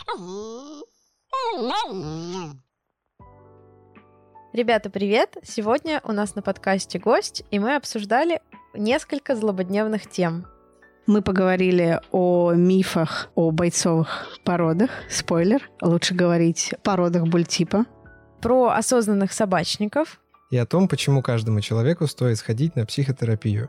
Ребята, привет! Сегодня у нас на подкасте гость, и мы обсуждали несколько злободневных тем. Мы поговорили о мифах о бойцовых породах. Спойлер, лучше говорить породах бультипа. Про осознанных собачников. И о том, почему каждому человеку стоит сходить на психотерапию.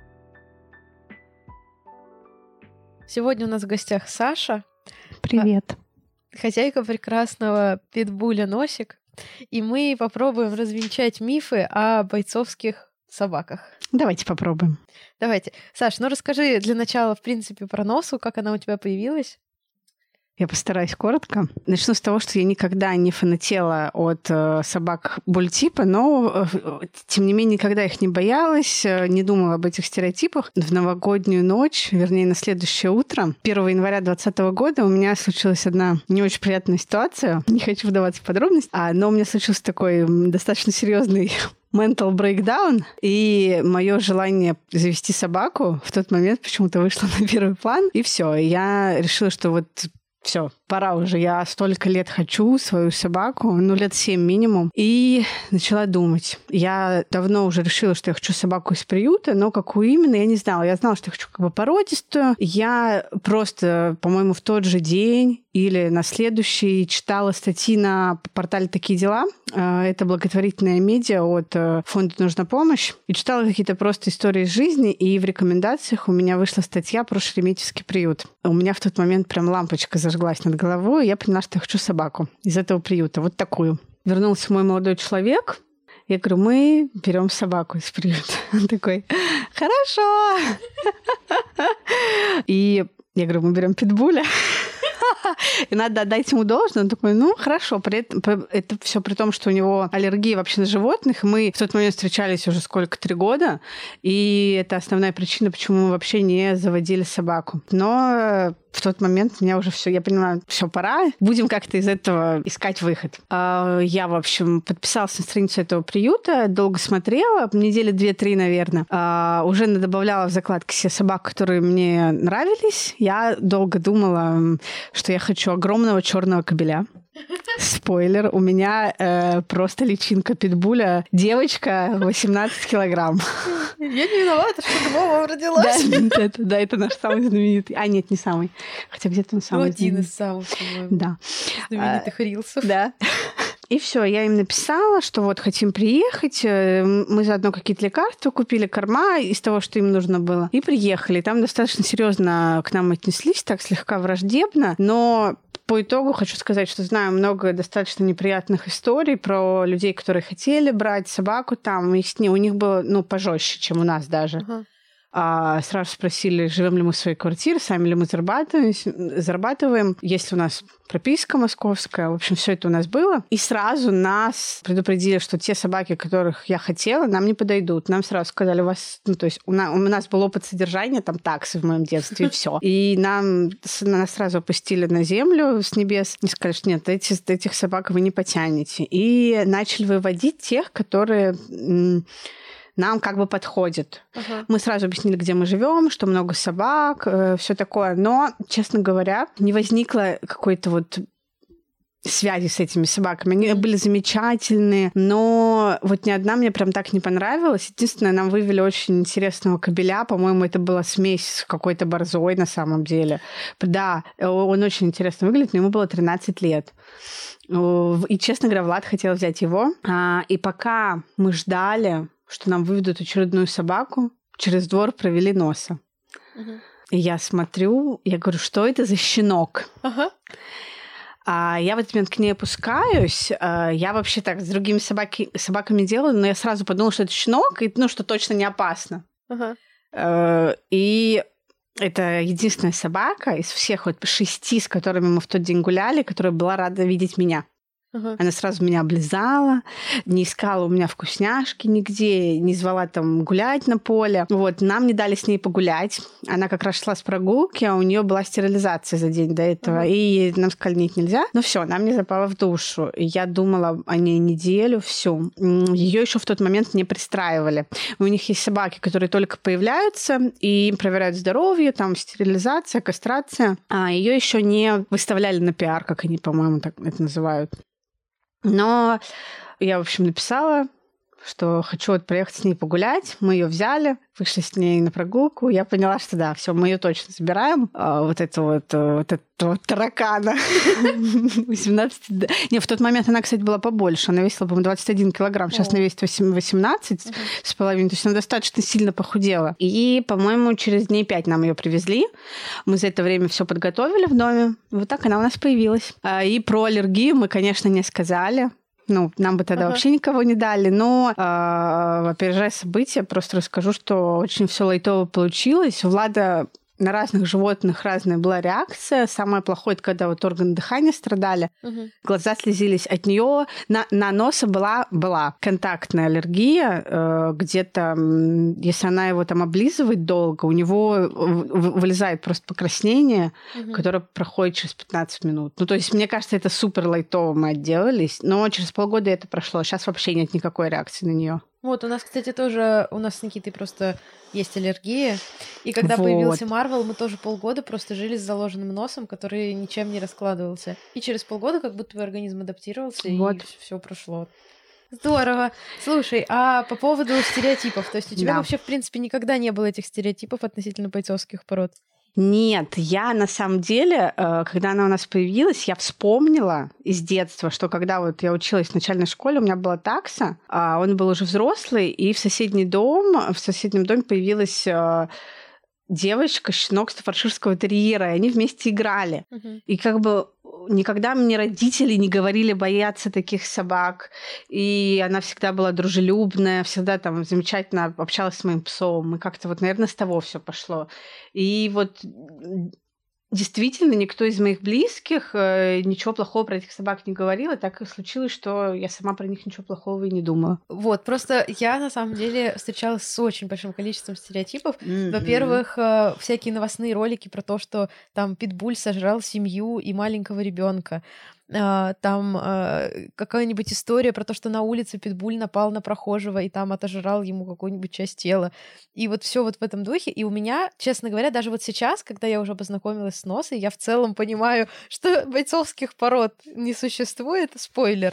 Сегодня у нас в гостях Саша. Привет. Хозяйка прекрасного питбуля Носик. И мы попробуем развенчать мифы о бойцовских собаках. Давайте попробуем. Давайте. Саш, ну расскажи для начала, в принципе, про Носу, как она у тебя появилась. Я постараюсь коротко. Начну с того, что я никогда не фанатела от собак бультипа, но, тем не менее, никогда их не боялась, не думала об этих стереотипах. В новогоднюю ночь, вернее, на следующее утро, 1 января 2020 года, у меня случилась одна не очень приятная ситуация. Не хочу вдаваться в подробности, но у меня случился такой достаточно серьезный mental breakdown, и мое желание завести собаку в тот момент почему-то вышло на первый план, и все. Я решила, что вот все, пора уже. Я столько лет хочу свою собаку, лет 7 минимум. И начала думать. Я давно уже решила, что я хочу собаку из приюта, но какую именно, я не знала. Я знала, что я хочу породистую. Я просто, по-моему, в тот же день или на следующий читала статьи на портале «Такие дела». Это благотворительная медиа от фонда «Нужна помощь». И читала какие-то просто истории из жизни, и в рекомендациях у меня вышла статья про Шереметьевский приют. У меня в тот момент прям лампочка зажглась над головой, и я поняла, что я хочу собаку из этого приюта, вот такую. Вернулся мой молодой человек. Я говорю, мы берем собаку из приюта. Он такой, хорошо. И я говорю, мы берем питбуля. И надо отдать ему должное. Он такой, хорошо. Это все при том, что у него аллергия вообще на животных. Мы в тот момент встречались уже 3 года. И это основная причина, почему мы вообще не заводили собаку. Но в тот момент меня уже все, я поняла, все, пора. Будем как-то из этого искать выход. Я, в общем, подписалась на страницу этого приюта, долго смотрела, недели 2-3, наверное. Уже добавляла в закладки все собак, которые мне нравились. Я долго думала, что я хочу огромного черного кобеля. Спойлер, у меня просто личинка питбуля. Девочка 18 килограмм. Я не виновата, что Вова родилась. Да, это наш самый знаменитый. Нет, не самый. Хотя где-то он самый знаменитый. Один из самых, по-моему, да. знаменитых рилсов. Да. И все, я им написала, что вот хотим приехать, мы заодно какие-то лекарства купили, корма из того, что им нужно было, и приехали. Там достаточно серьезно к нам отнеслись, так слегка враждебно, но по итогу хочу сказать, что знаю много достаточно неприятных историй про людей, которые хотели брать собаку там, у них было, пожестче, чем у нас даже. Сразу спросили, живем ли мы в своей квартире, сами ли мы зарабатываем, есть ли у нас прописка московская. В общем, все это у нас было. И сразу нас предупредили, что те собаки, которых я хотела, нам не подойдут. Нам сразу сказали, у нас был опыт содержания, там таксы в моем детстве, и все. И нас сразу опустили на землю с небес и сказали, что нет, этих собак вы не потянете. И начали выводить тех, которые нам как бы подходит. Мы сразу объяснили, где мы живем, что много собак, все такое. Но, честно говоря, не возникло какой-то связи с этими собаками. Они были замечательные, но ни одна мне прям так не понравилась. Единственное, нам вывели очень интересного кобеля. По-моему, это была смесь с какой-то борзой на самом деле. Да, он очень интересно выглядит, но ему было 13 лет. И, честно говоря, Влад хотел взять его. И пока мы ждали, что нам выведут очередную собаку, через двор провели Носа. И я смотрю, я говорю, что это за щенок? Я в этот момент к ней опускаюсь. Я вообще так с другими собаками делала, но я сразу подумала, что это щенок, и что точно не опасно. И это единственная собака из всех 6, с которыми мы в тот день гуляли, которая была рада видеть меня. Она сразу меня облизала, не искала у меня вкусняшки нигде, не звала там гулять на поле. Вот, нам не дали с ней погулять. Она как раз шла с прогулки, а у нее была стерилизация за день до этого. И нам сказали, нет, нельзя. Ну все, она мне запала в душу. И я думала о ней неделю, всю. Ее еще в тот момент не пристраивали. У них есть собаки, которые только появляются, и им проверяют здоровье, там стерилизация, кастрация. А ее еще не выставляли на пиар, как они, по-моему, так это называют. Но я, в общем, написала, что хочу вот приехать с ней погулять. Мы ее взяли, вышли с ней на прогулку. Я поняла, что да, все, мы ее точно забираем. Вот этого таракана. 18. Не, в тот момент она, кстати, была побольше. Она весила, по-моему, 21 килограмм. Сейчас она весит 18 с половиной. То есть она достаточно сильно похудела. И, по-моему, через дней 5 нам ее привезли. Мы за это время все подготовили в доме. Вот так она у нас появилась. И про аллергию мы, конечно, не сказали. Ну, нам бы тогда вообще никого не дали. Но, опережая события, просто расскажу, что очень все лайтово получилось. У Влада на разных животных разная была реакция. Самое плохое, это когда вот органы дыхания страдали. Глаза слезились от нее. На носа была контактная аллергия. Где-то, если она его там облизывает долго, у него вылезает просто покраснение, которое проходит через 15 минут. Ну, то есть, мне кажется, это супер лайтово мы отделались. Но через полгода это прошло. Сейчас вообще нет никакой реакции на нее. Вот, у нас, кстати, тоже, у нас с Никитой просто есть аллергия. И когда появился Марвел, мы тоже полгода просто жили с заложенным носом, который ничем не раскладывался. И через полгода как будто твой организм адаптировался, и все прошло. Здорово. Слушай, а по поводу стереотипов, то есть у тебя вообще, в принципе, никогда не было этих стереотипов относительно бойцовских пород? Нет, я на самом деле, когда она у нас появилась, я вспомнила из детства, что когда вот я училась в начальной школе, у меня была такса, он был уже взрослый, и в соседнем доме появилась девочка, щенок стаффордширского терьера, и они вместе играли. И как бы никогда мне родители не говорили бояться таких собак. И она всегда была дружелюбная, всегда там замечательно общалась с моим псом. И как-то вот, наверное, с того все пошло. И вот действительно никто из моих близких ничего плохого про этих собак не говорил, и так и случилось, что я сама про них ничего плохого и не думала. Вот, просто я, на самом деле, встречалась с очень большим количеством стереотипов. Во-первых, всякие новостные ролики про то, что там питбуль сожрал семью и маленького ребенка. Там какая-нибудь история про то, что на улице питбуль напал на прохожего и там отожрал ему какую-нибудь часть тела. И вот все вот в этом духе. И у меня, честно говоря, даже вот сейчас, когда я уже познакомилась с Носой, я в целом понимаю, что бойцовских пород не существует. Спойлер.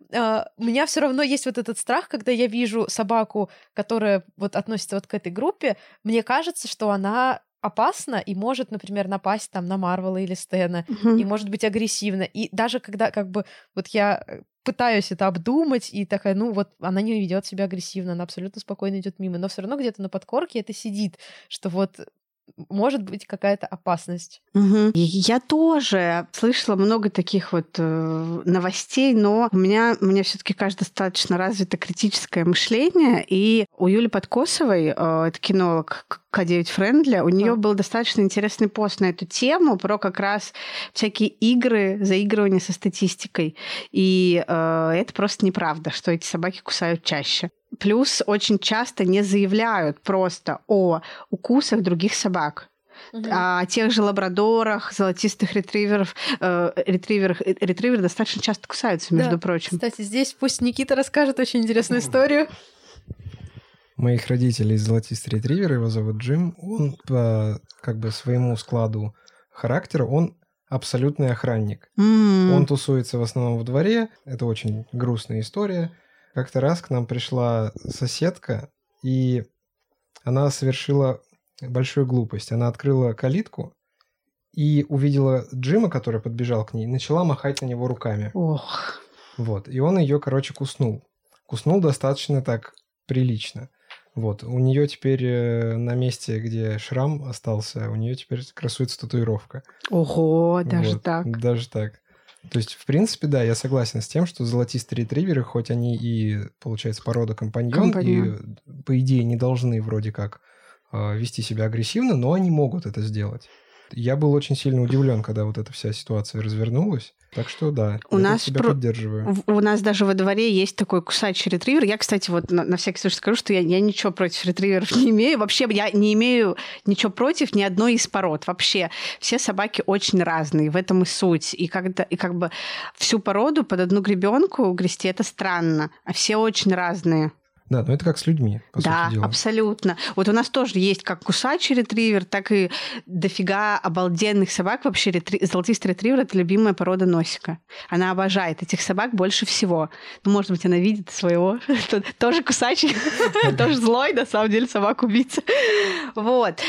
У меня все равно есть вот этот страх, когда я вижу собаку, которая вот относится вот к этой группе, мне кажется, что она опасно и может, например, напасть там на Марвела или Стэна, и может быть агрессивна. И даже когда как бы вот я пытаюсь это обдумать, и такая, ну вот она не ведет себя агрессивно, она абсолютно спокойно идет мимо, но все равно где-то на подкорке это сидит, что вот может быть какая-то опасность. Я тоже слышала много таких вот новостей, но у меня все-таки кажется, достаточно развито критическое мышление. И у Юли Подкосовой, это кинолог К9 Френдли, у нее был достаточно интересный пост на эту тему про как раз всякие игры, заигрывания со статистикой. И это просто неправда, что эти собаки кусают чаще. Плюс очень часто не заявляют просто о укусах других собак. О тех же лабрадорах, золотистых ретриверов. Ретриверы достаточно часто кусаются, между прочим. Кстати, здесь пусть Никита расскажет очень интересную историю. Моих родителей золотистый ретривер, его зовут Джим. Он по как бы своему складу характера, он абсолютный охранник. Он тусуется в основном в дворе. Это очень грустная история. Как-то раз к нам пришла соседка, и она совершила большую глупость. Она открыла калитку и увидела Джима, который подбежал к ней, и начала махать на него руками. Ох. Вот. И он ее, куснул. Куснул достаточно так прилично. Вот. У нее теперь на месте, где шрам остался, у нее теперь красуется татуировка. Ого, даже вот. так. Даже так. То есть, в принципе, да, я согласен с тем, что золотистые ретриверы, хоть они и, получается, порода компаньон, и, по идее, не должны вроде как вести себя агрессивно, но они могут это сделать. Я был очень сильно удивлен, когда вот эта вся ситуация развернулась. Так что да, я тебя поддерживаю. У нас даже во дворе есть такой кусачий ретривер. Я, кстати, вот на всякий случай скажу, что я ничего против ретриверов не имею. Вообще я не имею ничего против ни одной из пород. Вообще все собаки очень разные. В этом и суть. И как бы всю породу под одну гребенку грести — это странно. А все очень разные. Да, но это как с людьми, по сути дела. Да, абсолютно. Вот у нас тоже есть как кусачий ретривер, так и дофига обалденных собак. Вообще золотистый ретривер — это любимая порода Носика. Она обожает этих собак больше всего. Ну, может быть, она видит своего. Тоже кусачий, тоже злой, на самом деле, собак-убийца. Вот.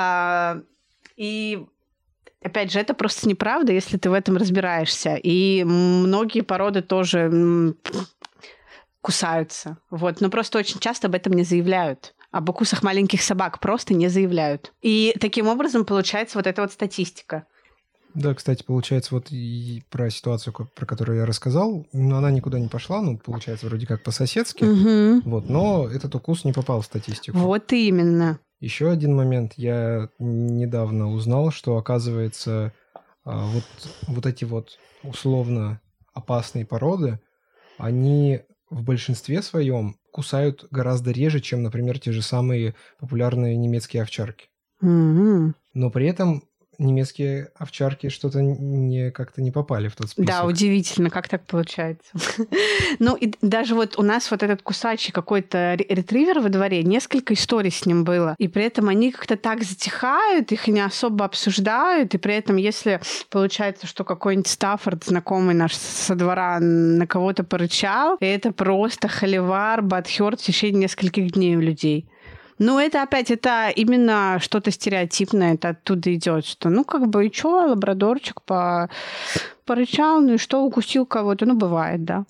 И опять же, это просто неправда, если ты в этом разбираешься. И многие породы тоже кусаются. Вот. Но просто очень часто об этом не заявляют. Об укусах маленьких собак просто не заявляют. И таким образом получается вот эта вот статистика. Да, кстати, получается, вот и про ситуацию, про которую я рассказал, она никуда не пошла, получается, вроде как по-соседски, вот, но этот укус не попал в статистику. Вот именно. Еще один момент. Я недавно узнал, что, оказывается, вот эти вот условно опасные породы, они в большинстве своем кусают гораздо реже, чем, например, те же самые популярные немецкие овчарки. Но при этом немецкие овчарки что-то как-то не попали в тот список. Да, удивительно, как так получается. Ну, и даже вот у нас вот этот кусачий какой-то ретривер во дворе, несколько историй с ним было, и при этом они как-то так затихают, их не особо обсуждают, и при этом, если получается, что какой-нибудь Стаффорд, знакомый наш со двора, на кого-то порычал, это просто холивар, бадхёрт в течение нескольких дней у людей. Ну, это именно что-то стереотипное, это оттуда идет, что, и чё, лабрадорчик порычал, ну и что, укусил кого-то, бывает, да.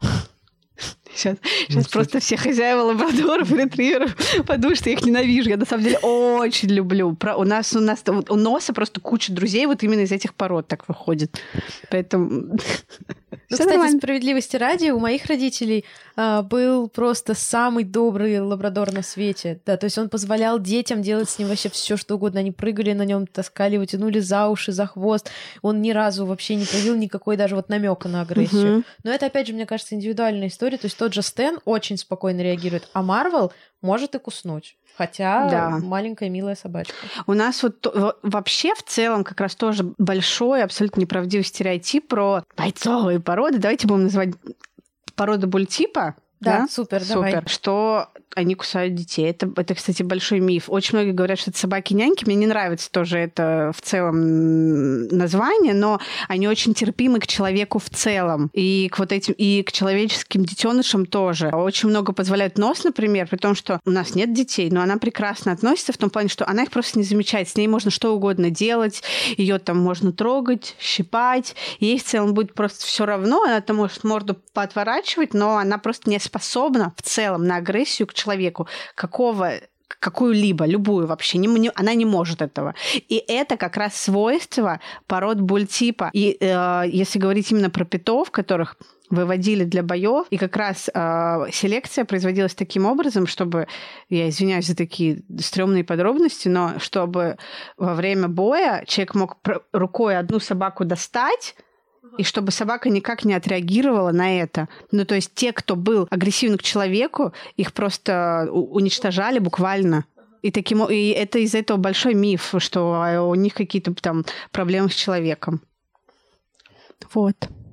Сейчас просто все хозяева лабрадоров и ретриверов подумают, что я их ненавижу. Я, на самом деле, очень люблю. У Носа просто куча друзей вот именно из этих пород так выходит. Поэтому... Кстати, справедливости ради, у моих родителей был просто самый добрый лабрадор на свете. Да, то есть он позволял детям делать с ним вообще все, что угодно. Они прыгали на нем, таскали его, тянули за уши, за хвост. Он ни разу вообще не проявил никакой даже вот намека на агрессию. Но это, опять же, мне кажется, индивидуальная история. То есть тот же Стэн очень спокойно реагирует, а Марвел может и куснуть. Хотя маленькая милая собачка. У нас вообще в целом как раз тоже большой, абсолютно неправдивый стереотип про бойцовые породы. Давайте будем называть породу бультипа. Да, супер, давай. Что они кусают детей. Это, кстати, большой миф. Очень многие говорят, что это собаки-няньки. Мне не нравится тоже это в целом название, но они очень терпимы к человеку в целом. И к и к человеческим детенышам тоже. Очень много позволяет Нос, например, при том, что у нас нет детей, но она прекрасно относится в том плане, что она их просто не замечает. С ней можно что угодно делать. Ее там можно трогать, щипать. Ей в целом будет просто все равно. Она там может морду поотворачивать, но она просто не способна в целом на агрессию к человеку какую-либо, любую вообще. Она не может этого. И это как раз свойство пород бультипа. И если говорить именно про питов, которых выводили для боев, и как раз селекция производилась таким образом, чтобы, я извиняюсь за такие стрёмные подробности, но чтобы во время боя человек мог рукой одну собаку достать, и чтобы собака никак не отреагировала на это. Ну, то есть те, кто был агрессивен к человеку, их просто уничтожали буквально. И это из-за этого большой миф, что у них какие-то там проблемы с человеком. Вот.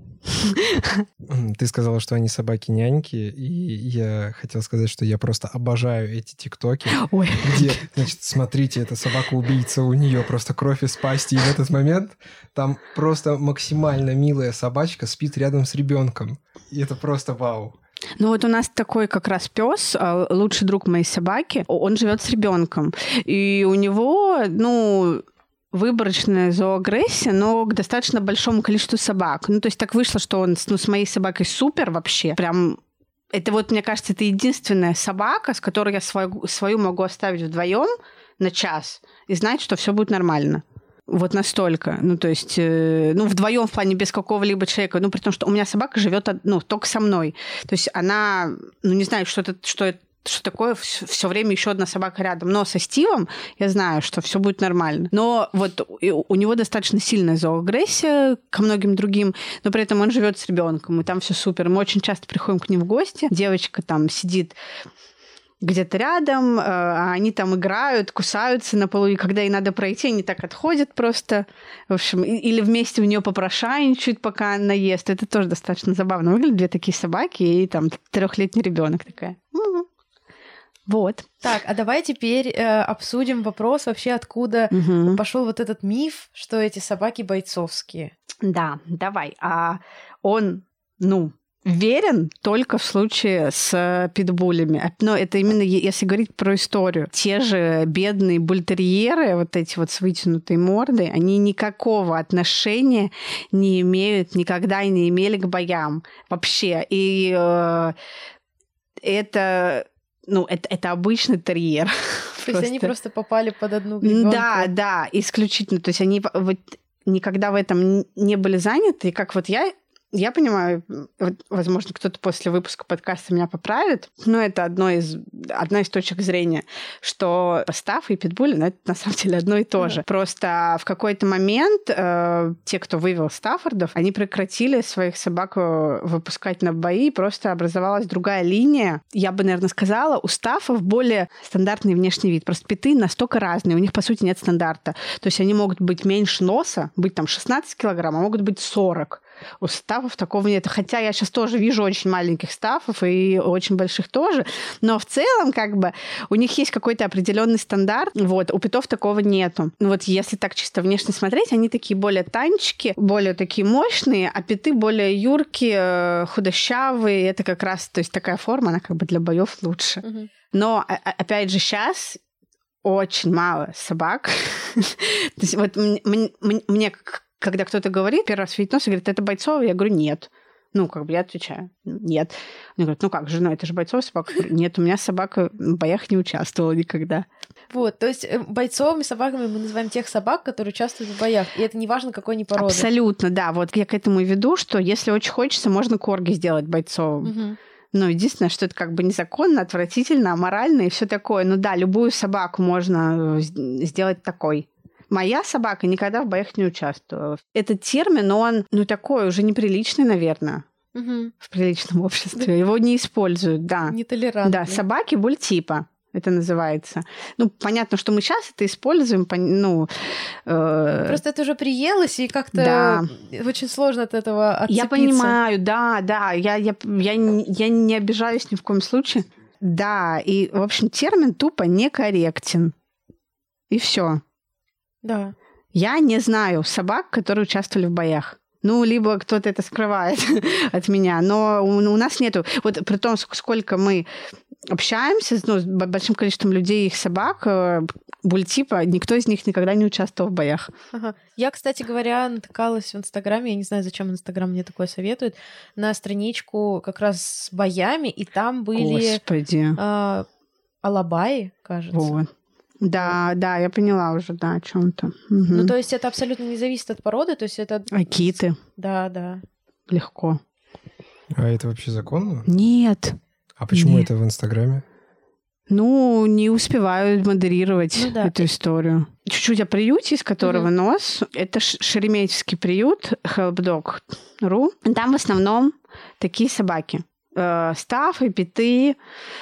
Ты сказала, что они собаки-няньки, и я хотел сказать, что я просто обожаю эти тиктоки, где, значит, смотрите, это собака-убийца, у нее просто кровь из пасти, и в этот момент там просто максимально милая собачка спит рядом с ребенком, и это просто вау. Ну вот у нас такой как раз пес, лучший друг моей собаки, он живет с ребенком, и у него, выборочная зооагрессия, но к достаточно большому количеству собак. Ну, то есть так вышло, что он с моей собакой супер вообще. Прям это мне кажется, это единственная собака, с которой я свою могу оставить вдвоем на час и знать, что все будет нормально. Вот настолько. Ну, то есть, вдвоем в плане без какого-либо человека. При том, что у меня собака живет, только со мной. То есть она, не знаю, что это что такое все время еще одна собака рядом. Но со Стивом я знаю, что все будет нормально. Но вот у него достаточно сильная зооагрессия ко многим другим, но при этом он живет с ребенком, и там все супер. Мы очень часто приходим к ним в гости. Девочка там сидит где-то рядом, а они там играют, кусаются на полу, и когда ей надо пройти, они так отходят просто. В общем, или вместе у нее попрошайничают, пока она ест. Это тоже достаточно забавно. Выглядят две такие собаки, и там 3-летний ребенок такая. Вот. Так, а давай теперь обсудим вопрос вообще, откуда пошел вот этот миф, что эти собаки бойцовские. Да, давай. Он, верен только в случае с питбулями. Но это именно если говорить про историю. Те же бедные бультерьеры, вот эти вот с вытянутой мордой, они никакого отношения не имеют, никогда и не имели к боям вообще. И это обычный терьер. То есть они просто попали под одну гребенку. Да, исключительно. То есть они вот никогда в этом не были заняты. И как вот я понимаю, возможно, кто-то после выпуска подкаста меня поправит, но это одна из точек зрения, что стафф и питбуль, это на самом деле одно и то же. Просто в какой-то момент те, кто вывел стаффордов, они прекратили своих собак выпускать на бои, просто образовалась другая линия. Я бы, наверное, сказала, у стаффов более стандартный внешний вид. Просто питы настолько разные, у них, по сути, нет стандарта. То есть они могут быть меньше носа, быть там 16 килограмм, а могут быть 40. У стаффов такого нет. Хотя я сейчас тоже вижу очень маленьких стаффов и очень больших тоже. Но в целом, как бы, у них есть какой-то определенный стандарт. Вот, у питов такого нету. Вот если так чисто внешне смотреть, они такие более танчики, более такие мощные, а питы более юркие, худощавые. Это как раз, то есть такая форма, она как бы для боев лучше. Но, опять же, сейчас очень мало собак. То есть вот мне когда кто-то говорит, первый раз видит нос и говорит, это бойцовый? Я говорю, нет. Я отвечаю, нет. Они говорят, как же, это же бойцовая собака. Я говорю, нет, у меня собака в боях не участвовала никогда. Вот, то есть бойцовыми собаками мы называем тех собак, которые участвуют в боях. И это не важно, какой они породы. Абсолютно, да. Вот я к этому и веду, что если очень хочется, можно корги сделать бойцовым. Единственное, что это как бы незаконно, отвратительно, аморально и все такое. Любую собаку можно сделать такой. Моя собака никогда в боях не участвовала. Этот термин, он, такой уже неприличный, наверное, в приличном обществе. Его не используют, да. Нетолерантный. Да, собаки бультипа. Это называется. Понятно, что мы сейчас это используем, Просто это уже приелось, и как-то очень сложно от этого отцепиться. Я понимаю, да. Я не обижаюсь ни в коем случае. Да, и, в общем, термин тупо некорректен. И все. Да. Я не знаю собак, которые участвовали в боях. Либо кто-то это скрывает от меня, но у нас нету. Вот при том, сколько мы общаемся с большим количеством людей и их собак, бультипа, никто из них никогда не участвовал в боях. Ага. Я, кстати говоря, натыкалась в Инстаграме, я не знаю, зачем Инстаграм мне такое советует, на страничку как раз с боями, и там были алабаи, кажется. Вот. Да, я поняла уже, о чем-то. То есть это абсолютно не зависит от породы, то есть это... Акиты. Да. Легко. А это вообще законно? Нет. А почему это в Инстаграме? Не успеваю модерировать эту историю. Чуть-чуть о приюте, из которого нос. Это Шереметьевский приют, helpdog.ru. Там в основном такие собаки. Стаффы, питы,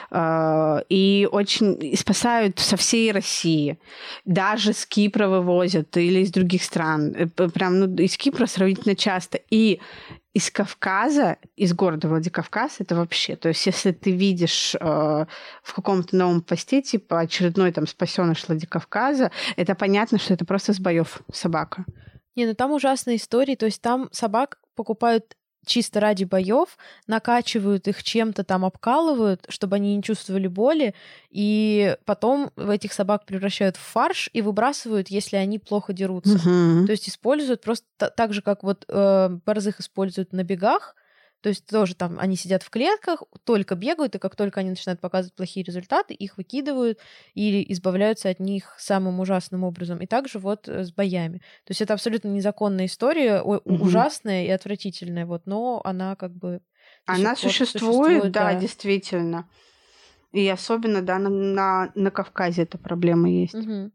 и очень спасают со всей России. Даже с Кипра вывозят или из других стран. Прям из Кипра сравнительно часто. И из Кавказа, из города Владикавказ, это вообще... То есть если ты видишь в каком-то новом посте, типа очередной спасёныш Владикавказа, это понятно, что это просто с боёв собака. Там ужасные истории. То есть там собак покупают чисто ради боев, накачивают их чем-то обкалывают, чтобы они не чувствовали боли, и потом этих собак превращают в фарш и выбрасывают, если они плохо дерутся. То есть используют просто так же, как борзых используют на бегах, то есть тоже они сидят в клетках, только бегают, и как только они начинают показывать плохие результаты, их выкидывают или избавляются от них самым ужасным образом. И также с боями. То есть это абсолютно незаконная история, ужасная и отвратительная, но она как бы... Она существует, да, действительно. И особенно, да, на Кавказе эта проблема есть. Мгм.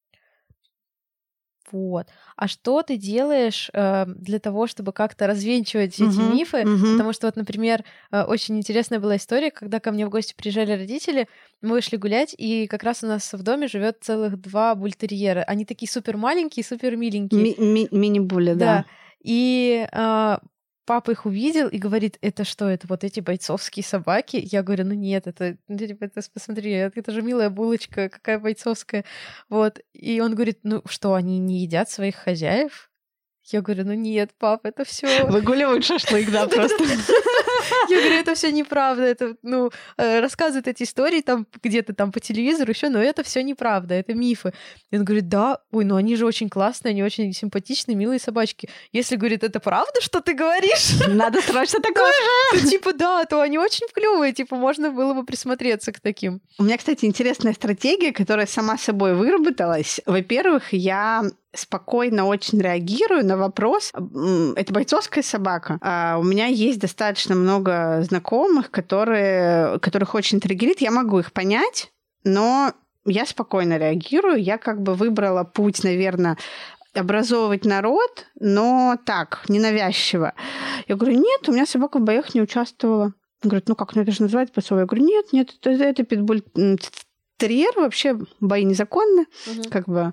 Вот. А что ты делаешь для того, чтобы как-то развенчивать эти Мгм, мифы? мгм. Потому что вот, например, очень интересная была история, когда ко мне в гости приезжали родители, мы вышли гулять, и как раз у нас в доме живет целых 2 бультерьера. Они такие супер маленькие, супер миленькие. Мини-буля, да. Да. И папа их увидел и говорит: это что, это вот эти бойцовские собаки? Я говорю: ну нет, это, ну, типа, это посмотри, это же милая булочка, какая бойцовская. Вот. И он говорит: ну что, они не едят своих хозяев? Я говорю: ну нет, пап, это все. Выгуливают шашлык, да, просто. Я говорю: это все неправда, это, ну, рассказывают эти истории там где-то там по телевизору еще, но это все неправда, это мифы. И он говорит: да, ой, ну они же очень классные, они очень симпатичные, милые собачки. Если, говорит, это правда, что ты говоришь? Надо срочно такое же. То типа да, то они очень клевые, типа можно было бы присмотреться к таким. У меня, кстати, интересная стратегия, которая сама собой выработалась. Во-первых, я спокойно очень реагирую на вопрос. Это бойцовская собака. У меня есть достаточно много знакомых, которых очень триггерит. Я могу их понять, но я спокойно реагирую. Я как бы выбрала путь, наверное, образовывать народ, но так, ненавязчиво. Я говорю: нет, у меня собака в боях не участвовала. Он говорит: ну как, ну это же называется бойцовая. Я говорю: нет, это питбуль терьер, вообще бои незаконны. Как бы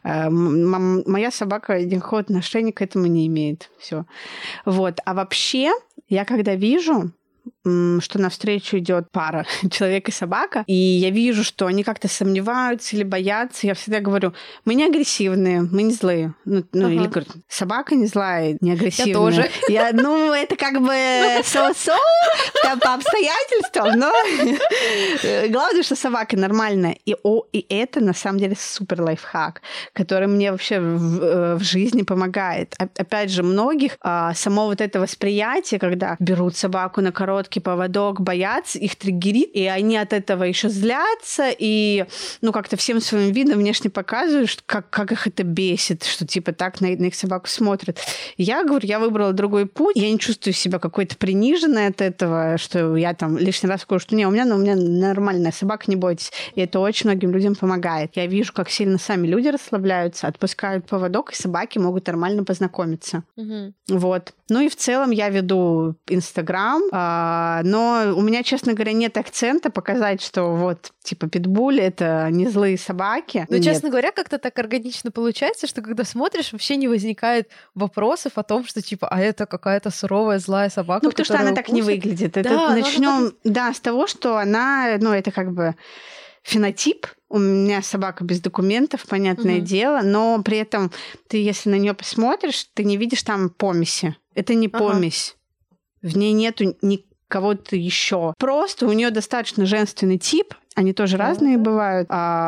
моя собака никакого отношения к этому не имеет. Все. Вот. А вообще, я когда вижу, что навстречу идет пара, человек и собака, и я вижу, что они как-то сомневаются или боятся, я всегда говорю: мы не агрессивные, мы не злые. Или говорю: собака не злая, не агрессивная. Я тоже. Это как бы там по обстоятельствам, но главное, что собака нормальная. И это, на самом деле, супер лайфхак, который мне вообще в жизни помогает. Опять же, многих само вот это восприятие, когда берут собаку на короткий поводок, боятся, их триггерит, и они от этого еще злятся, и как-то всем своим видом внешне показывают, что как их это бесит, что типа так на их собаку смотрят. Я говорю, я выбрала другой путь, я не чувствую себя какой-то приниженной от этого, что я там лишний раз скажу, что у меня нормальная собака, не бойтесь. И это очень многим людям помогает. Я вижу, как сильно сами люди расслабляются, отпускают поводок, и собаки могут нормально познакомиться. Вот. Ну и в целом я веду Инстаграм, но у меня, честно говоря, нет акцента показать, что вот, типа, питбуль — это не злые собаки. Но, честно говоря, как-то так органично получается, что когда смотришь, вообще не возникает вопросов о том, что, типа, а это какая-то суровая, злая собака, потому что она так не выглядит. Да, начнем, с того, что она, это как бы фенотип. У меня собака без документов, понятное дело, но при этом ты, если на нее посмотришь, ты не видишь там помеси. Это не помесь. В ней нету никого-то еще. Просто у нее достаточно женственный тип. Они тоже разные бывают.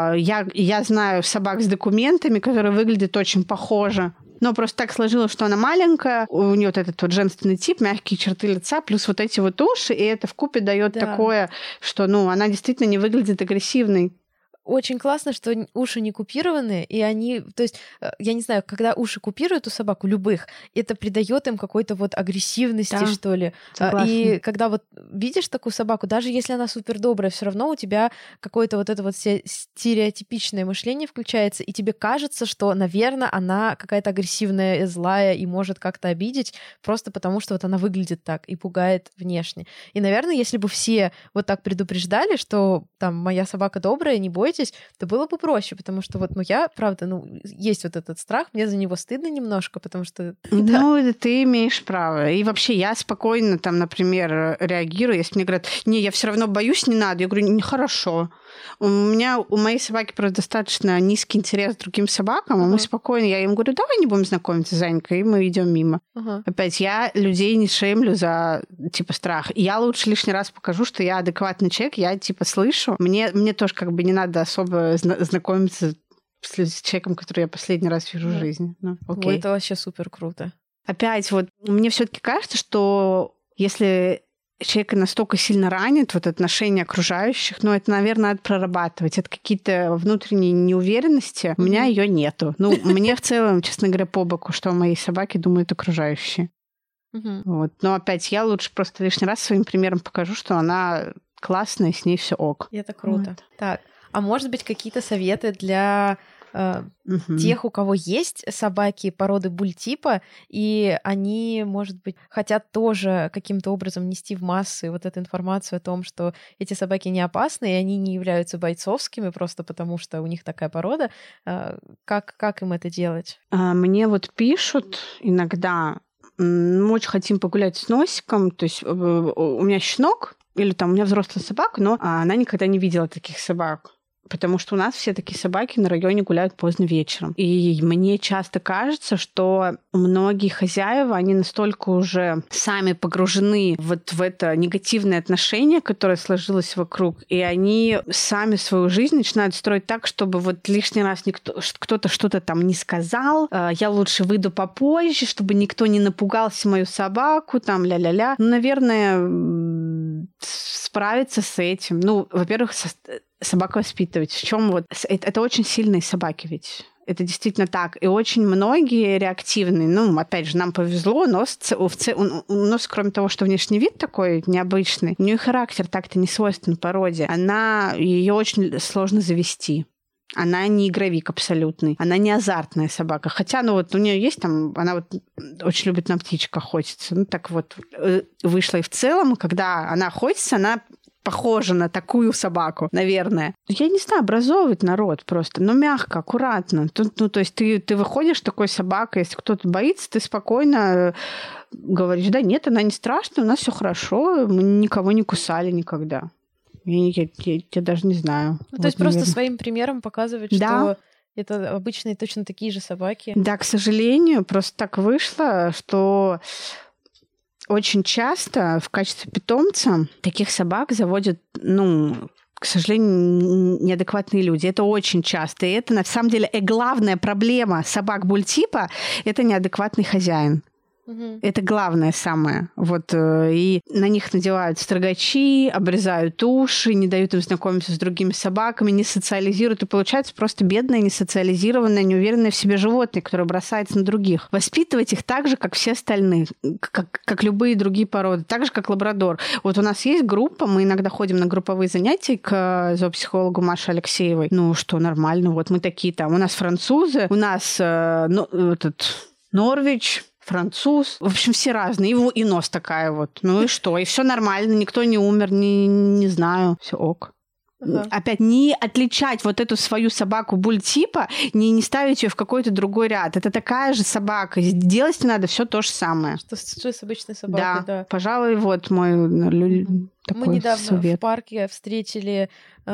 Я знаю собак с документами, которые выглядят очень похоже. Но просто так сложилось, что она маленькая, у нее вот этот вот женственный тип, мягкие черты лица, плюс вот эти вот уши, и это вкупе дает такое, что, она действительно не выглядит агрессивной. Очень классно, что уши не купированы, и они, то есть, я не знаю, когда уши купируют у собаку, любых, это придает им какой-то вот агрессивности, что ли. Согласна. И когда вот видишь такую собаку, даже если она супер добрая, все равно у тебя какое-то вот это вот стереотипичное мышление включается, и тебе кажется, что, наверное, она какая-то агрессивная, злая и может как-то обидеть, просто потому что вот она выглядит так и пугает внешне. И, наверное, если бы все вот так предупреждали, что там моя собака добрая, не бойтесь, то было бы проще, потому что вот, я, правда, есть вот этот страх, мне за него стыдно немножко, потому что... ты имеешь право. И вообще я спокойно там, например, реагирую, если мне говорят: не, я все равно боюсь, не надо. Я говорю: нехорошо. У моей собаки просто достаточно низкий интерес к другим собакам, а мы спокойно, я им говорю: давай не будем знакомиться, Занька, и мы идем мимо. Опять, я людей не шеймлю за, типа, страх. Я лучше лишний раз покажу, что я адекватный человек, я, типа, слышу. Мне тоже как бы не надо особо знакомиться с человеком, который я последний раз вижу в жизни. Окей. Это вообще супер круто. Опять, вот мне все-таки кажется, что если человека настолько сильно ранит вот отношения окружающих, это, наверное, надо прорабатывать. Это какие-то внутренние неуверенности. У меня ее нету. Мне в целом, честно говоря, по боку, что о моей собаке думают окружающие. Вот. Но опять, я лучше просто лишний раз своим примером покажу, что она классная, с ней все ок. Это круто. Вот. Так, а может быть, какие-то советы для тех, у кого есть собаки породы буль-типа, и они, может быть, хотят тоже каким-то образом нести в массы вот эту информацию о том, что эти собаки не опасны, и они не являются бойцовскими просто потому, что у них такая порода. Как им это делать? Мне вот пишут иногда, мы очень хотим погулять с Носиком, то есть у меня щенок, или там у меня взрослая собака, но она никогда не видела таких собак. Потому что у нас все такие собаки на районе гуляют поздно вечером. И мне часто кажется, что многие хозяева, они настолько уже сами погружены вот в это негативное отношение, которое сложилось вокруг, и они сами свою жизнь начинают строить так, чтобы вот лишний раз кто-то что-то там не сказал, я лучше выйду попозже, чтобы никто не напугался мою собаку, там ля-ля-ля. Ну, наверное, справиться с этим. Ну, во-первых, собаку воспитывать. В чем вот... Это очень сильные собаки ведь. Это действительно так. И очень многие реактивные. Ну, опять же, нам повезло, но у нас, кроме того, что внешний вид такой необычный, у нее характер так-то не свойственен породе. Ее очень сложно завести. Она не игровик абсолютный. Она не азартная собака. Хотя, ну вот у нее есть там... Она вот очень любит на птичек охотиться. Ну, так вот вышло. И в целом, когда она охотится, она похожа на такую собаку, наверное. Я не знаю, образовывать народ просто, но мягко, аккуратно. Ну, то есть ты выходишь такой собакой, если кто-то боится, ты спокойно говоришь, да нет, она не страшная, у нас все хорошо, мы никого не кусали никогда. Я даже не знаю. Ну, то есть просто своим примером показывать, что это обычные точно такие же собаки. Да, к сожалению, просто так вышло, что очень часто в качестве питомца таких собак заводят, к сожалению, неадекватные люди. Это очень часто. И это, на самом деле, главная проблема собак буль-типа – это неадекватный хозяин. Это главное самое. Вот, и на них надевают строгачи, обрезают уши, не дают им знакомиться с другими собаками, не социализируют. И получается просто бедное, несоциализированное, неуверенное в себе животное, которое бросается на других. Воспитывать их так же, как все остальные, как любые другие породы, так же, как лабрадор. Вот у нас есть группа, мы иногда ходим на групповые занятия к зоопсихологу Маше Алексеевой. Ну, что, нормально, вот мы такие там. У нас французы, у нас Норвич, француз. В общем, все разные. И нос такая вот. Ну и что? И все нормально. Никто не умер, не знаю. Все ок. Опять, не отличать вот эту свою собаку буль-типа, не ставить ее в какой-то другой ряд. Это такая же собака. Делать надо все то же самое. Что с обычной собакой, да. Пожалуй, вот мой такой Мы недавно совет. В парке встретили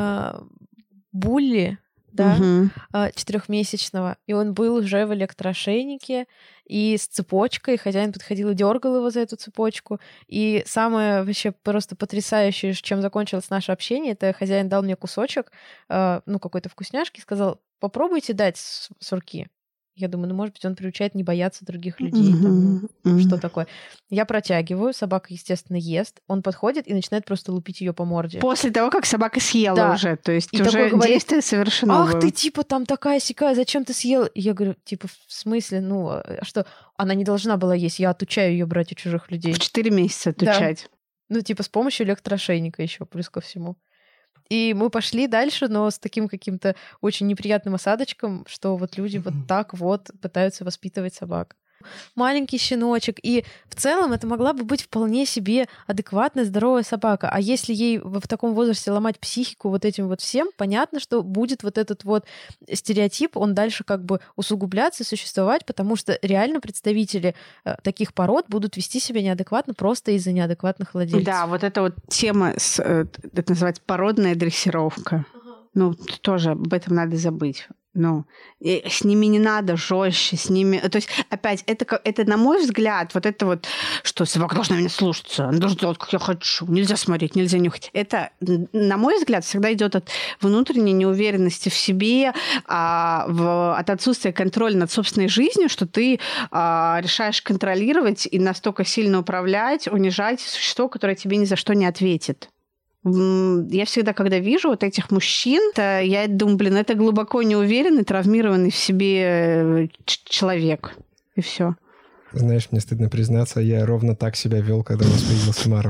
Булли, да, 4-месячного, и он был уже в электроошейнике и с цепочкой. Хозяин подходил и дергал его за эту цепочку. И самое вообще просто потрясающее, чем закончилось наше общение, это хозяин дал мне кусочек, какой-то вкусняшки, сказал, попробуйте дать с руки. Я думаю, может быть, он приучает не бояться других людей. Что такое? Я протягиваю, собака, естественно, ест. Он подходит и начинает просто лупить ее по морде. После того, как собака съела уже. То есть и уже действие совершено. Ах ты, там такая-сякая, зачем ты съел? И я говорю, в смысле? А что? Она не должна была есть. Я отучаю ее брать у чужих людей. В 4 месяца отучать. Да. С помощью электроошейника еще, плюс ко всему. И мы пошли дальше, но с таким каким-то очень неприятным осадочком, что вот люди вот так вот пытаются воспитывать собак. Маленький щеночек. И в целом это могла бы быть вполне себе адекватная, здоровая собака. А если ей в таком возрасте ломать психику вот этим вот всем, понятно, что будет вот этот вот стереотип, он дальше как бы усугубляться, существовать, потому что реально представители таких пород будут вести себя неадекватно просто из-за неадекватных владельцев. Да, вот эта вот тема, это называется породная дрессировка. Тоже об этом надо забыть. С ними не надо жестче, с ними... То есть, опять, это, на мой взгляд, вот это вот, что собака должна меня слушаться, она должна делать, как я хочу, нельзя смотреть, нельзя нюхать. Это, на мой взгляд, всегда идет от внутренней неуверенности в себе, от отсутствия контроля над собственной жизнью, что ты решаешь контролировать и настолько сильно управлять, унижать существо, которое тебе ни за что не ответит. Я всегда, когда вижу вот этих мужчин, я думаю, это глубоко неуверенный, травмированный в себе человек. И все. Знаешь, мне стыдно признаться, я ровно так себя вел, когда у нас появился Марвел.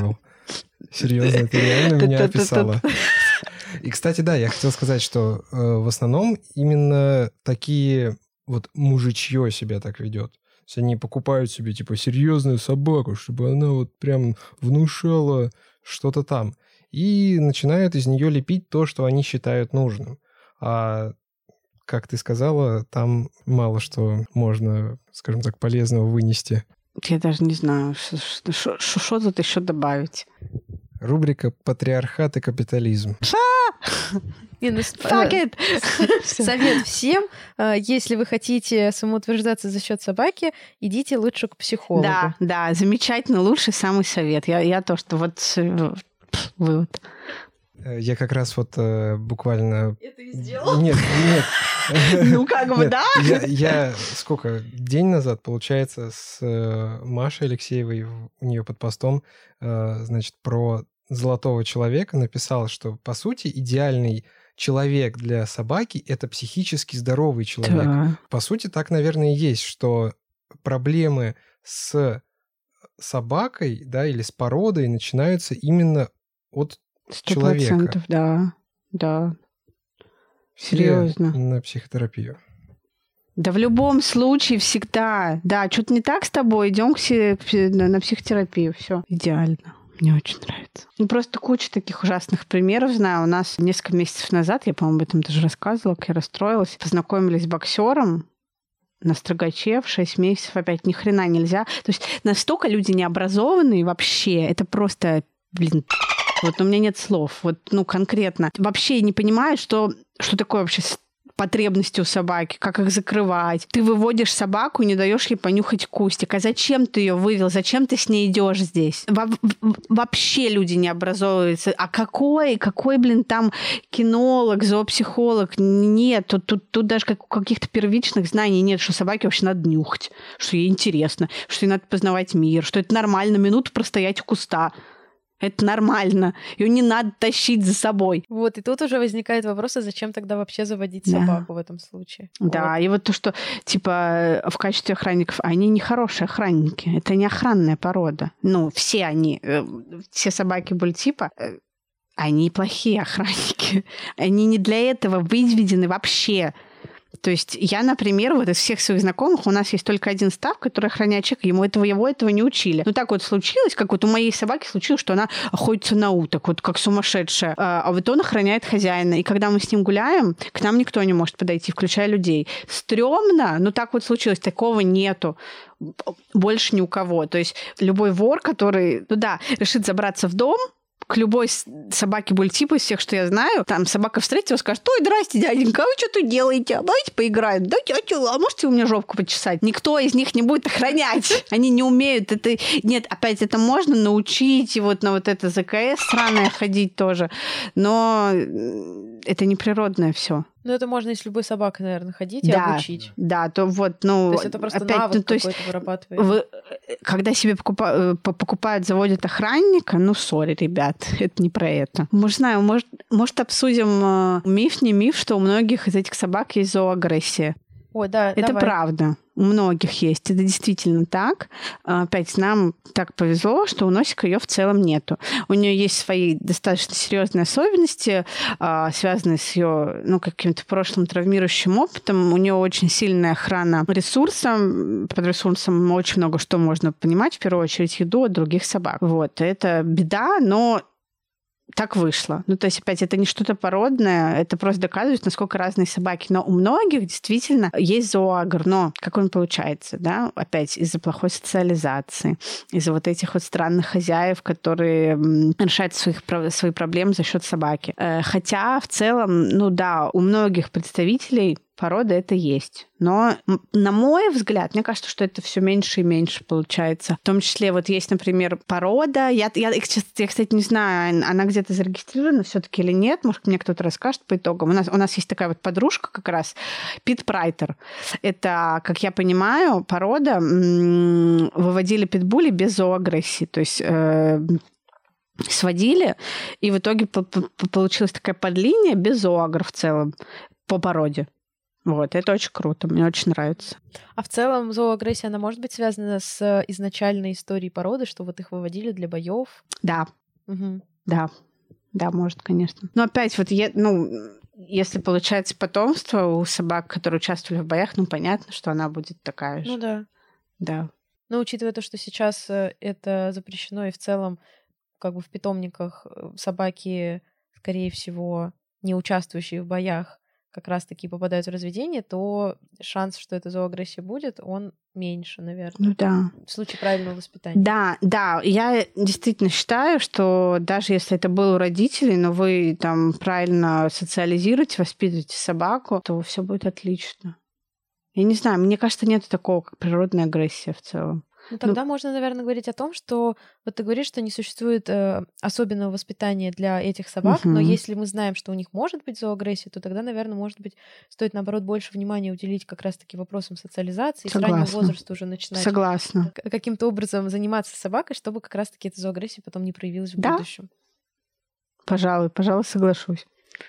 Серьезно, ты реально меня описала. И, кстати, да, я хотел сказать, что в основном именно такие вот мужичье себя так ведет. То есть они покупают себе, типа, серьезную собаку, чтобы она вот прям внушала что-то там. И начинают из нее лепить то, что они считают нужным. А, как ты сказала, там мало что можно, скажем так, полезного вынести. Я даже не знаю, что тут еще добавить. Рубрика «Патриархат и капитализм». Совет всем, если вы хотите самоутверждаться за счет собаки, идите лучше к психологу. Да, замечательно, лучший самый совет. Я то, что вот вывод. Я как раз вот буквально... Это и сделал? Нет. Ну, как бы, да? Я день назад, получается, с Машей Алексеевой у нее под постом, значит, про золотого человека написал, что, по сути, идеальный человек для собаки — это психически здоровый человек. Да. По сути, так, наверное, и есть, что проблемы с собакой, да, или с породой начинаются именно от 100%, человека. Да. Серьезно. На психотерапию. Да в любом случае всегда. Да, что-то не так с тобой, идем на психотерапию. Все идеально. Мне очень нравится. Просто куча таких ужасных примеров знаю. У нас несколько месяцев назад, я, по-моему, об этом даже рассказывала, как я расстроилась, познакомились с боксером на Строгаче в 6 месяцев. Опять ни хрена нельзя. То есть настолько люди необразованные вообще. Это просто, вот у меня нет слов. Вот, конкретно. Вообще не понимают, что такое вообще потребности у собаки, как их закрывать. Ты выводишь собаку и не даешь ей понюхать кустик. А зачем ты ее вывел? Зачем ты с ней идешь здесь? Вообще люди не образовываются. А какой, там кинолог, зоопсихолог? Нет, тут даже каких-то первичных знаний нет, что собаке вообще надо нюхать, что ей интересно, что ей надо познавать мир, что это нормально минуту простоять у куста. Это нормально. Ее не надо тащить за собой. Вот, и тут уже возникает вопрос, а зачем тогда вообще заводить собаку в этом случае? Да, вот. И вот то, что, в качестве охранников, они не хорошие охранники. Это не охранная порода. Все собаки бультипа, они плохие охранники. Они не для этого выведены вообще. То есть я, например, вот из всех своих знакомых, у нас есть только один став, который охраняет человека, его этого не учили. Но так вот случилось, как вот у моей собаки случилось, что она охотится на уток, вот как сумасшедшая. А вот он охраняет хозяина. И когда мы с ним гуляем, к нам никто не может подойти, включая людей. Стрёмно, но так вот случилось, такого нету. Больше ни у кого. То есть любой вор, который, решит забраться в дом, к любой собаке бультипа из всех, что я знаю, там собака встретит его, скажет: ой, здрасте, дяденька, а вы что тут делаете? Давайте поиграем. Да, тетя, а можете у меня жопку почесать? Никто из них не будет охранять. Они не умеют. Нет, опять это можно научить, и вот на вот это ЗКС сраное ходить тоже. Но это неприродное все. Ну, это можно и с любой собакой, наверное, ходить и обучить. Да, то вот, То есть это просто опять, навык какой-то вырабатывается. Когда себе покупают, заводят охранника, сори, ребят, это не про это. Может, обсудим миф, не миф, что у многих из этих собак есть зооагрессия. Ой, да, это давай. Правда. У многих есть. Это действительно так. Опять нам так повезло, что у Носика ее в целом нету. У нее есть свои достаточно серьезные особенности, связанные с ее каким-то прошлым травмирующим опытом. У нее очень сильная охрана ресурса. Под ресурсом очень много что можно понимать. В первую очередь еду от других собак. Вот. Это беда, но так вышло. То есть, опять, это не что-то породное, это просто доказывает, насколько разные собаки. Но у многих действительно есть зооагр. Но как он получается, да? Опять, из-за плохой социализации, из-за вот этих вот странных хозяев, которые решают свои проблемы за счет собаки. Хотя, в целом, у многих представителей порода это есть. Но, на мой взгляд, мне кажется, что это все меньше и меньше получается. В том числе вот есть, например, порода. Я, кстати, не знаю, она где-то зарегистрирована все-таки или нет. Может, мне кто-то расскажет по итогам. У нас есть такая вот подружка как раз, Пит-Прайтер. Это, как я понимаю, порода. Выводили питбулей без зооагрессии. То есть сводили, и в итоге получилась такая подлиния без зооагр в целом по породе. Вот, это очень круто, мне очень нравится. А в целом зооагрессия, она может быть связана с изначальной историей породы, что вот их выводили для боев? Да. Угу. Да, может, конечно. Но опять вот если получается потомство у собак, которые участвовали в боях, понятно, что она будет такая же. Ну да. Да. Но учитывая то, что сейчас это запрещено, и в целом как бы в питомниках собаки, скорее всего, не участвующие в боях, как раз-таки попадают в разведение, то шанс, что эта зооагрессия будет, он меньше, наверное. Ну да. В случае правильного воспитания. Да. Я действительно считаю, что даже если это было у родителей, но вы там правильно социализируете, воспитываете собаку, то все будет отлично. Я не знаю, мне кажется, нет такого, как природная агрессия в целом. Ну, тогда можно, наверное, говорить о том, что вот ты говоришь, что не существует особенного воспитания для этих собак, но если мы знаем, что у них может быть зооагрессия, то тогда, наверное, может быть, стоит, наоборот, больше внимания уделить как раз-таки вопросам социализации, с раннего возраста уже начинать каким-то образом заниматься собакой, чтобы как раз-таки эта зооагрессия потом не проявилась в будущем. Пожалуй, соглашусь.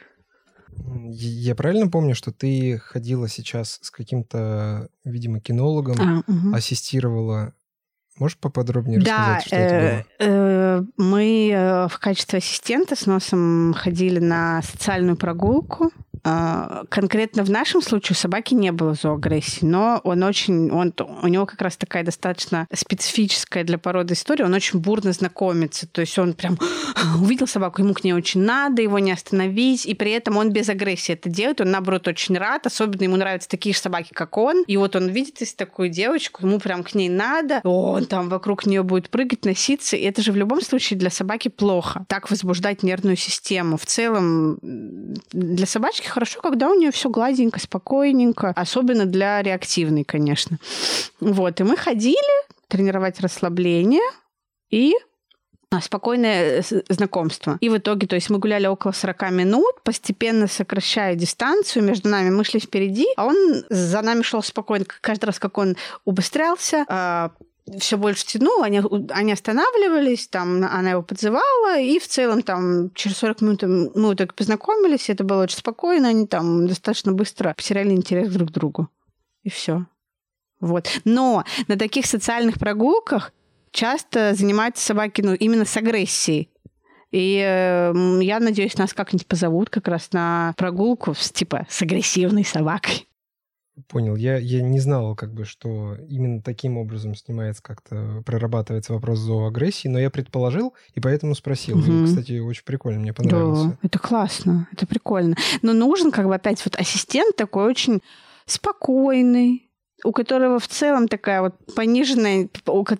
Я правильно помню, что ты ходила сейчас с каким-то, видимо, кинологом, ассистировала? Можешь поподробнее рассказать, что это было? Мы в качестве ассистента с Носом ходили на социальную прогулку. Конкретно в нашем случае у собаки не было зооагрессии, но у него как раз такая достаточно специфическая для породы история, он очень бурно знакомится, то есть он прям увидел собаку, ему к ней очень надо, его не остановить, и при этом он без агрессии это делает, он, наоборот, очень рад, особенно ему нравятся такие же собаки, как он, и вот он видит здесь такую девочку, ему прям к ней надо, он там вокруг нее будет прыгать, носиться, и это же в любом случае для собаки плохо, так возбуждать нервную систему. В целом для собачки хорошо, когда у нее все гладенько, спокойненько, особенно для реактивной, конечно. Вот, и мы ходили тренировать расслабление и спокойное знакомство. И в итоге, то есть мы гуляли около 40 минут, постепенно сокращая дистанцию между нами. Мы шли впереди, а он за нами шел спокойно. Каждый раз, как он убыстрялся, все больше тянул, они останавливались, там она его подзывала, и в целом там через 40 минут мы вот так познакомились, это было очень спокойно, они там достаточно быстро потеряли интерес друг к другу. И все. Вот. Но на таких социальных прогулках часто занимаются собаки, именно с агрессией. И я надеюсь, нас как-нибудь позовут как раз на прогулку с агрессивной собакой. Понял. Я не знал, что именно таким образом снимается, как-то прорабатывается вопрос зооагрессии, но я предположил и поэтому спросил. И, кстати, очень прикольно, мне понравилось. Да, это классно, это прикольно. Но нужен опять ассистент такой очень спокойный, у которого в целом такая пониженный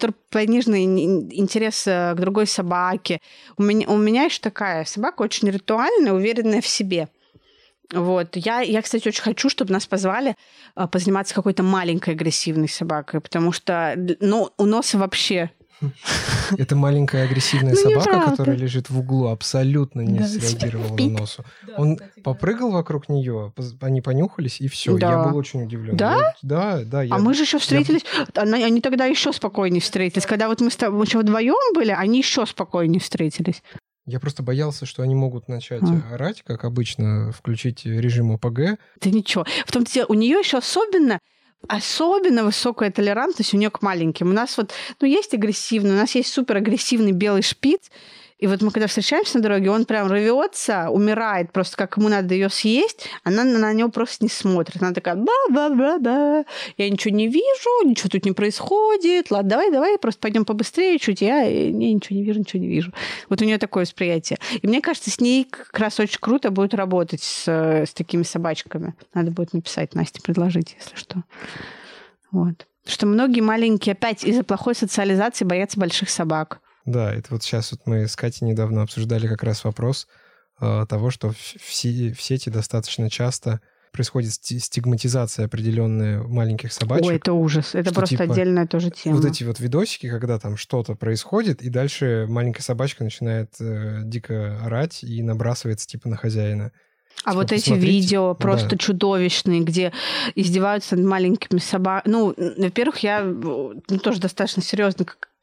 интерес к другой собаке. У меня еще такая собака очень ритуальная, уверенная в себе. Вот. Я, кстати, очень хочу, чтобы нас позвали позаниматься какой-то маленькой агрессивной собакой, потому что, у Носа вообще... Это маленькая агрессивная собака, которая лежит в углу, абсолютно не среагировала на Носу. Он попрыгал вокруг нее, они понюхались, и все. Я был очень удивлен. Да? Да. А мы же еще встретились, они тогда еще спокойнее встретились. Когда мы еще вдвоем были, они еще спокойнее встретились. Я просто боялся, что они могут начать орать, как обычно, включить режим ОПГ. Да ничего. В том-то дело, у нее еще особенно высокая толерантность у нее к маленьким. У нас есть агрессивный, у нас есть суперагрессивный белый шпиц. И вот мы когда встречаемся на дороге, он прям рвется, умирает, просто как ему надо ее съесть, она на него просто не смотрит. Она такая ба-ба-ба-ба. Я ничего не вижу, ничего тут не происходит. Ладно, давай, просто пойдем побыстрее чуть. Я ничего не вижу. Вот у нее такое восприятие. И мне кажется, с ней как раз очень круто будет работать с такими собачками. Надо будет написать Насте, предложить, если что. Вот. Что многие маленькие опять из-за плохой социализации боятся больших собак. Да, это сейчас мы с Катей недавно обсуждали как раз вопрос того, что в сети достаточно часто происходит стигматизация определенная маленьких собачек. Ой, это ужас. Это просто отдельная тоже тема. Вот эти видосики, когда там что-то происходит, и дальше маленькая собачка начинает дико орать и набрасывается на хозяина. А вот эти видео просто чудовищные, где издеваются над маленькими собаками. Во-первых, я тоже достаточно серьезно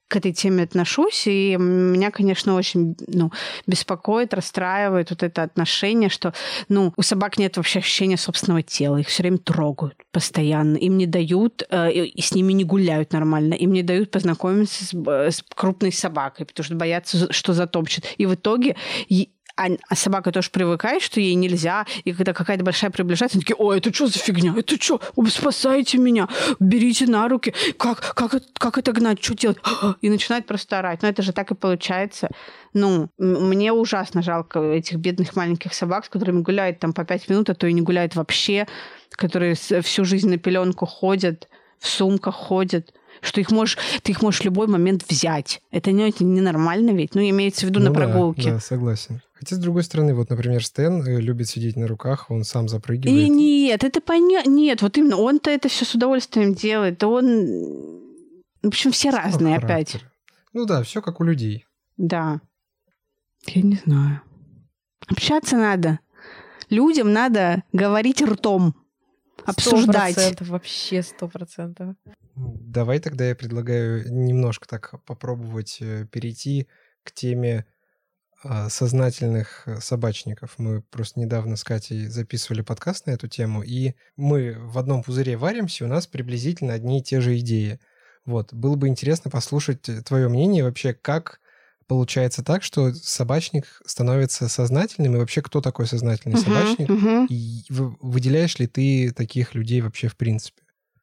к этой теме отношусь, и меня, конечно, очень беспокоит, расстраивает вот это отношение, что у собак нет вообще ощущения собственного тела, их все время трогают постоянно, им не дают, и с ними не гуляют нормально, им не дают познакомиться с крупной собакой, потому что боятся, что затопчет. И в итоге а собака тоже привыкает, что ей нельзя, и когда какая-то большая приближается, они такие: ой, это что за фигня? Это что? Спасайте меня! Берите на руки! Как это гнать? Что делать? И начинает просто орать. Но это же так и получается. Мне ужасно жалко этих бедных маленьких собак, с которыми гуляют там по 5 минут, а то и не гуляют вообще, которые всю жизнь на пеленку ходят, в сумках ходят, что ты их можешь в любой момент взять. Это ненормально ведь. Имеется в виду на прогулке. Да, согласен. Хотя, с другой стороны, вот, например, Стэн любит сидеть на руках, он сам запрыгивает. И нет, это понятно. Нет, вот именно он-то это все с удовольствием делает. Он... В общем, все разные опять. Да, все как у людей. Да. Я не знаю. Общаться надо. Людям надо говорить ртом. Обсуждать. 100%, вообще 100%. Давай тогда я предлагаю немножко так попробовать перейти к теме сознательных собачников. Мы просто недавно с Катей записывали подкаст на эту тему, и мы в одном пузыре варимся, у нас приблизительно одни и те же идеи. Вот. Было бы интересно послушать твое мнение вообще, как получается так, что собачник становится сознательным, и вообще кто такой сознательный собачник, и выделяешь ли ты таких людей вообще в принципе?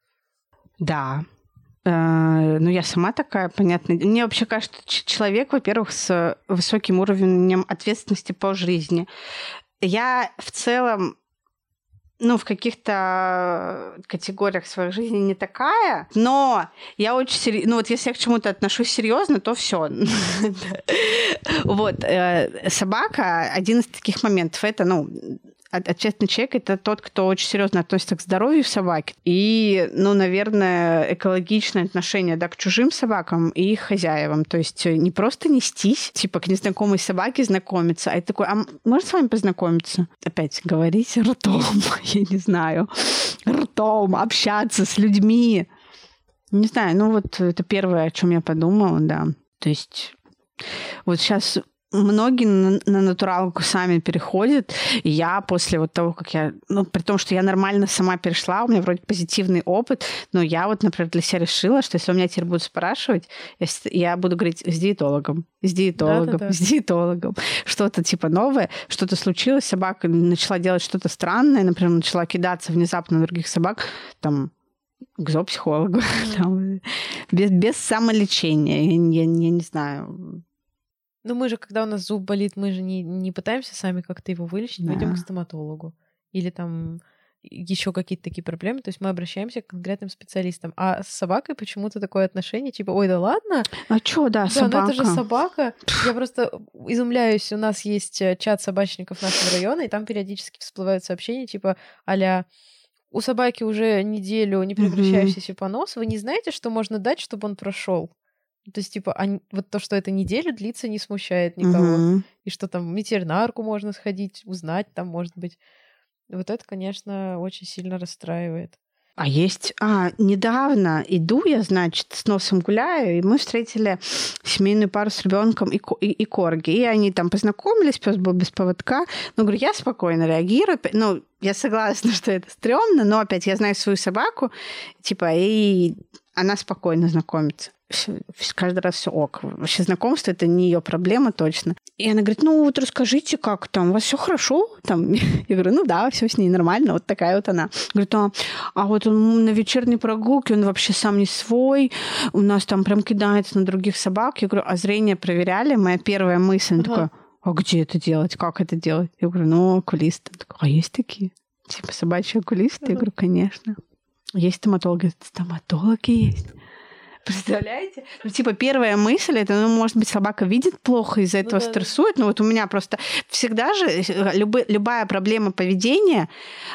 Да. Я сама такая, понятно. Мне вообще кажется, человек, во-первых, с высоким уровнем ответственности по жизни. Я в целом, в каких-то категориях своей жизни не такая, но я очень серьезно... Вот если я к чему-то отношусь серьезно, то все. Вот. Собака — один из таких моментов. Это, ответственный человек — это тот, кто очень серьезно относится к здоровью собаки. И, наверное, экологичное отношение, к чужим собакам и их хозяевам. То есть не просто нестись, к незнакомой собаке знакомиться, а это такой: а можно с вами познакомиться? Опять говорить ртом, я не знаю. Ртом, общаться с людьми. Не знаю, это первое, о чем я подумала, да. То есть вот сейчас... Многие на натуралку сами переходят, и я после вот того, как я... при том, что я нормально сама перешла, у меня вроде позитивный опыт, но я например, для себя решила, что если у меня теперь будут спрашивать, я буду говорить с диетологом. Что-то новое, что-то случилось, собака начала делать что-то странное, например, начала кидаться внезапно на других собак, к зоопсихологу, без самолечения. Я не знаю... мы же, когда у нас зуб болит, мы же не пытаемся сами как-то его вылечить, мы идем к стоматологу. Или там еще какие-то такие проблемы. То есть мы обращаемся к конкретным специалистам. А с собакой почему-то такое отношение, ой, да ладно? А чё, да, собака. Это же собака. Я просто изумляюсь. У нас есть чат собачников нашего района, и там периодически всплывают сообщения, а-ля: у собаки уже неделю не прекращающийся понос, вы не знаете, что можно дать, чтобы он прошел? То есть, вот то, что это неделю длится, не смущает никого. И что там в ветеринарку можно сходить, узнать там, может быть. Вот это, конечно, очень сильно расстраивает. А есть... недавно иду я, значит, с носом гуляю, и мы встретили семейную пару с ребенком и корги. И они там познакомились, пес был без поводка. Говорю, я спокойно реагирую. Я согласна, что это стрёмно, но опять я знаю свою собаку, и она спокойно знакомится. Каждый раз все ок. Вообще знакомство — это не ее проблема точно. И она говорит: расскажите, как там, у вас все хорошо? Я говорю: да, все с ней нормально, вот такая вот она. Говорит: а вот он на вечерней прогулке, он вообще сам не свой, у нас там прям кидается на других собак. Я говорю: а зрение проверяли? Моя первая мысль, такая: а где это делать, как это делать? Я говорю: окулисты. А есть такие? Собачьи окулисты? Я говорю: конечно. Есть стоматологи. Стоматологи есть. Представляете? Первая мысль — это, может быть, собака видит плохо, из-за этого стрессует. Но вот у меня просто всегда же любая проблема поведения,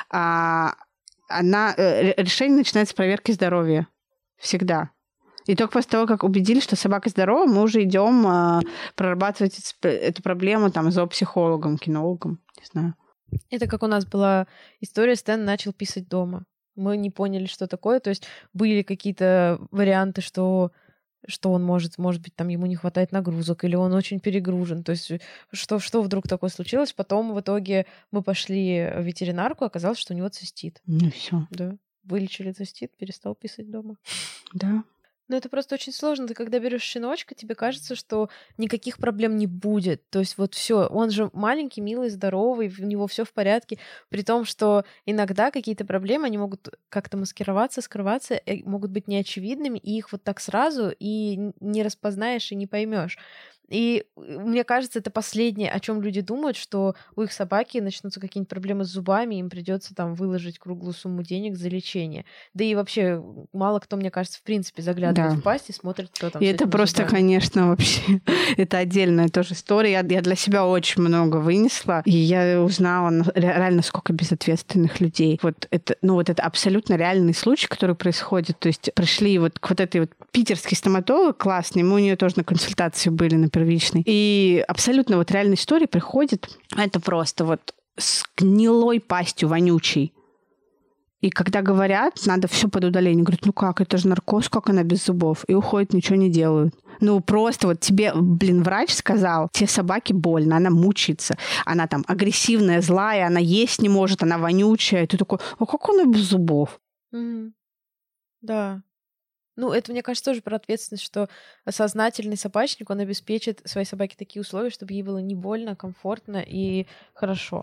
решение начинается с проверки здоровья. Всегда. И только после того, как убедились, что собака здорова, мы уже идем прорабатывать эту проблему с зоопсихологом, кинологом, не знаю. Это как у нас была история: Стэн начал писать дома. Мы не поняли, что такое. То есть были какие-то варианты, что что он может быть, там ему не хватает нагрузок, или он очень перегружен. То есть что вдруг такое случилось? Потом в итоге мы пошли в ветеринарку, оказалось, что у него цистит. Ну все. Да. Вылечили цистит, перестал писать дома. Да. Но это просто очень сложно. Ты когда берешь щеночка, тебе кажется, что никаких проблем не будет. То есть вот все, он же маленький, милый, здоровый, у него все в порядке. При том, что иногда какие-то проблемы, они могут как-то маскироваться, скрываться, могут быть неочевидными, и их вот так сразу и не распознаешь и не поймешь. И мне кажется, это последнее, о чем люди думают, что у их собаки начнутся какие-нибудь проблемы с зубами, им придется там выложить круглую сумму денег за лечение. Да и вообще мало кто, мне кажется, в принципе заглядывает в пасть и смотрит, кто там. И это просто, зубами. Конечно, вообще это отдельная тоже история. Я для себя очень много вынесла, и я узнала реально, сколько безответственных людей. Вот это абсолютно реальный случай, который происходит. То есть пришли вот к вот этой вот питерский стоматолог классный, мы у нее тоже на консультации были, на первичной. И абсолютно вот реальная история приходит, это просто вот с гнилой пастью вонючей. И когда говорят, надо все под удаление, говорят, ну как, это же наркоз, как она без зубов? И уходят, ничего не делают. Ну просто вот тебе, врач сказал, тебе собаке больно, она мучается, она там агрессивная, злая, она есть не может, она вонючая. И ты такой, а как она без зубов? Да. Ну, это, мне кажется, тоже про ответственность, что сознательный собачник, он обеспечит своей собаке такие условия, чтобы ей было не больно, комфортно и хорошо.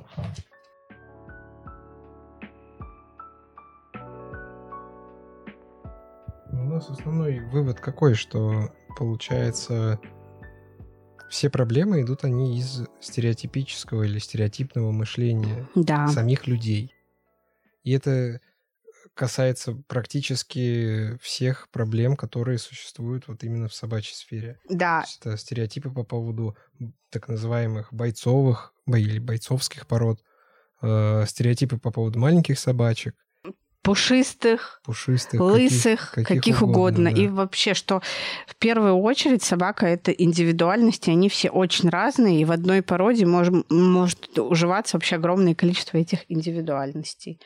У нас основной вывод какой, что, получается, все проблемы идут они из стереотипического или стереотипного мышления самих людей. И это касается практически всех проблем, которые существуют вот именно в собачьей сфере. Да. То есть это стереотипы по поводу так называемых бойцовых или бойцовских пород, стереотипы по поводу маленьких собачек, пушистых, лысых, каких угодно. Да. И вообще, что в первую очередь собака — это индивидуальность, и они все очень разные, и в одной породе может уживаться вообще огромное количество этих индивидуальностей.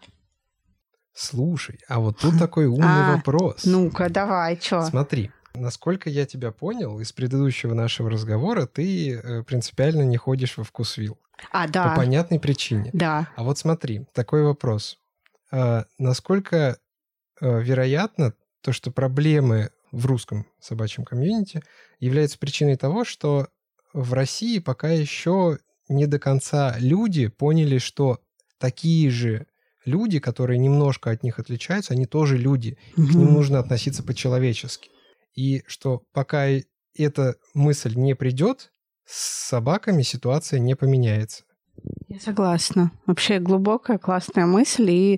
Слушай, а вот тут такой умный вопрос. Ну-ка, давай, чё? Смотри, насколько я тебя понял, из предыдущего нашего разговора ты принципиально не ходишь во Вкусвилл. Да. По понятной причине. Да. А вот смотри, такой вопрос. Насколько вероятно то, что проблемы в русском собачьем комьюнити являются причиной того, что в России пока еще не до конца люди поняли, что такие же люди, которые немножко от них отличаются, они тоже люди. К ним нужно относиться по-человечески. И что пока эта мысль не придет, с собаками ситуация не поменяется. Я согласна. Вообще глубокая, классная мысль. И,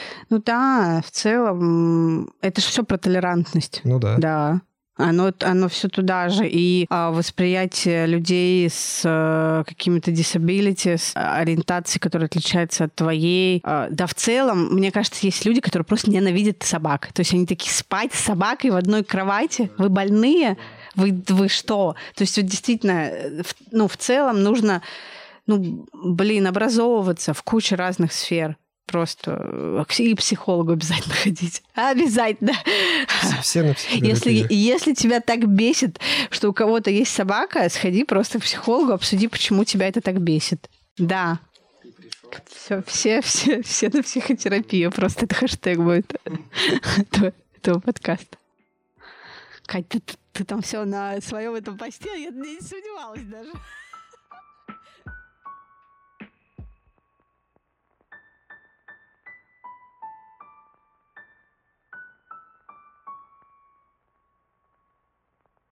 в целом, это же все про толерантность. Ну да. Да. Оно все туда же. И восприятие людей с какими-то disabilities, ориентацией, которая отличается от твоей. Да, в целом, мне кажется, есть люди, которые просто ненавидят собак. То есть они такие: спать с собакой в одной кровати? Вы больные? Вы что? То есть вот действительно, в целом нужно образовываться в куче разных сфер. Просто и к психологу обязательно ходить. Обязательно. Все на психотерапию. Если тебя так бесит, что у кого-то есть собака, сходи просто к психологу, обсуди, почему тебя это так бесит. Да. Все на психотерапию. Просто это хэштег будет этого подкаста. Кать, ты там все на своем этом посте, я не сомневалась даже.